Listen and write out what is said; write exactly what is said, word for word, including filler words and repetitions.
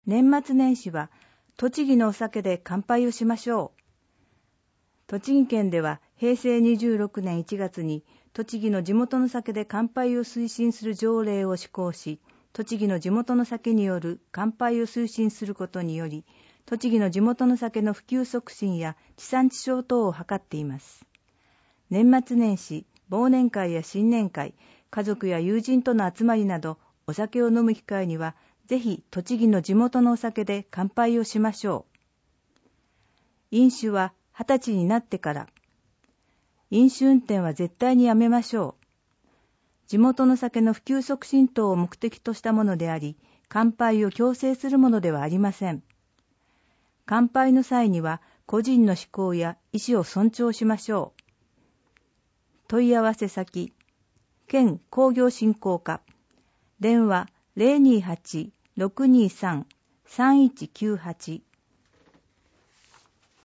年末年始は栃木のお酒で乾杯をしましょう。栃木県ではへいせいにじゅうろくねんいちがつに栃木の地元の酒で乾杯を推進する条例を施行し、栃木の地元の酒による乾杯を推進することにより、栃木の地元の酒の普及促進や地産地消等を図っています。年末年始、忘年会や新年会、家族や友人との集まりなど、お酒を飲む機会には、ぜひ栃木の地元のお酒で乾杯をしましょう。飲酒は二十歳になってから。飲酒運転は絶対にやめましょう。地元の酒の普及促進等を目的としたものであり、乾杯を強制するものではありません。乾杯の際には、個人の嗜好や意思を尊重しましょう。問い合わせ先、県工業振興課、電話 ゼロにはち ろくにさん さんいちきゅうはち